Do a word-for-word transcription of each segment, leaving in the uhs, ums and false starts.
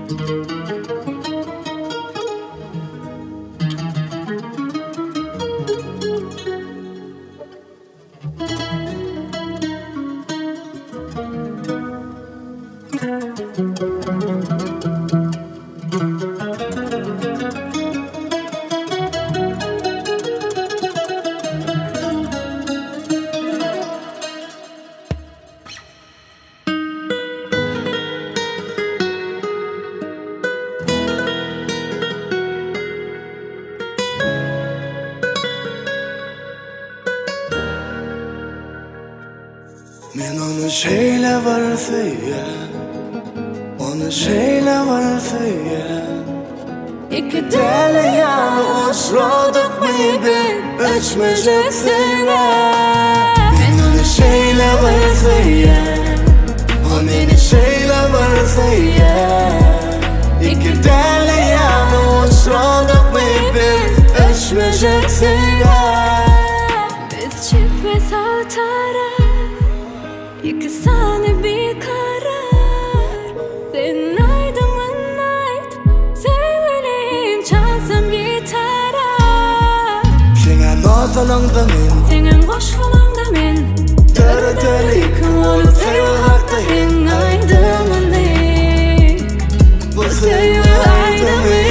Men onu şeyle var söyle, onu şeyle var söyle. İki deli yanı uçradık mıydı, öçmeyecek söyle. Men onu şeyle var söyle, o beni şeyle var söyle. İki deli yanı uçradık mıydı, öçmeyecek söyle. Biz çık ve saltara, İki saniye bir karar. Senin aydınlığın ait, sevgiliyim çalsam gitara. Senin notalarında men, Senin koşmalarında men. Dörü delik olup sevgakta en aydınlığın. Bu sevgi aydınlığın.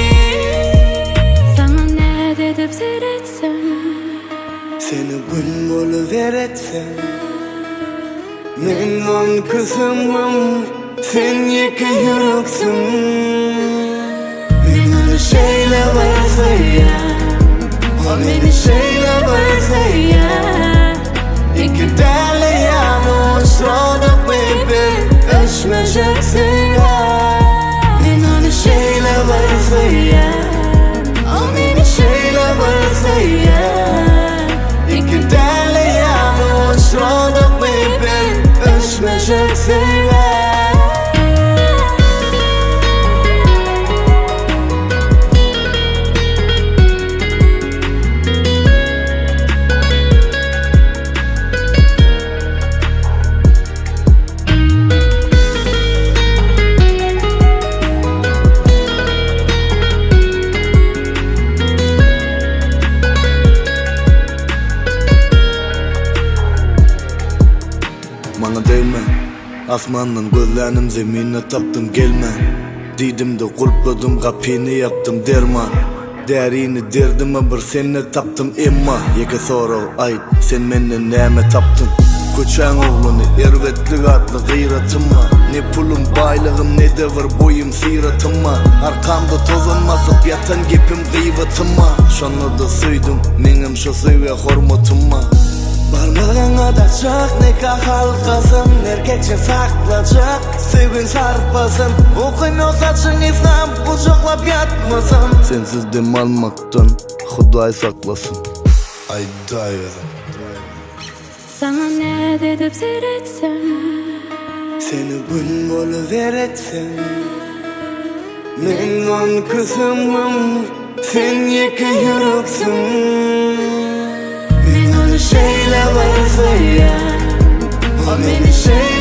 Sana ne dedip seyretsem, Seni gün boluveretsem, men on kızımım, sen yeke yüreksün. Men onu şeyle varsa ya, o beni şeyle varsa ya. İki deli yanı uçradık baby, öçmeyeceksin ya. Men onu şeyle varsa ya, o beni şeyle varsa ya. İki deli yanı uçradık baby, öçmeyeceksin ya. Bana değme, asmandan gözlerim zemine taptım gelme. Didim de kulpladım kapını yaptım derman. Derini derdime bir seni taptım emma. Yeke soru ayt sen menden neme taptın. Koçan oğlunu ervetlik adlı gıyratım var. Ne pulum baylığım ne de var boyum siratım var. Arkamda tozanmasıp yatan gepim gıyvatım var. Şonu da süydüm menim şu süve hormatum var. Barmağına da çok nikah halkasın, erkekçe saklacak sevgin sarpasın. Okuyun o saçın İslam kucaklap yatmasın. Sensiz dem almaktan Huday saklasın. Ay dayı. sana ne dedip seyretsem, Seni gün boluveretsem, men on kızımım, sen yeke yüreksün. Men onu şeyle varsa ya, o beni şeyle